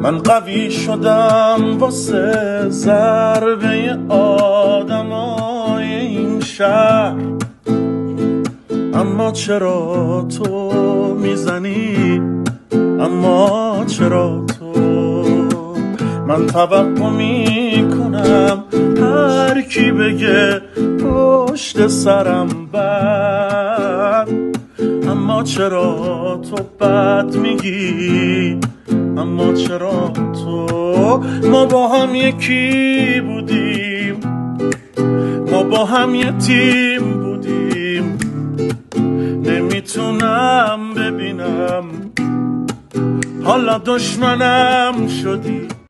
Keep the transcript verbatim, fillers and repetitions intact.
من قوی شدم واسه ضربه آدمای این شهر، اما چرا تو میزنی؟ اما چرا تو؟ من توقع میکنم هر کی بگه پشت سرم بد، اما چرا تو بد میگی؟ اما چرا تو؟ ما با هم یکی بودیم، ما با هم یه تیم بودیم، نمیتونم ببینم حالا دشمنم شدی.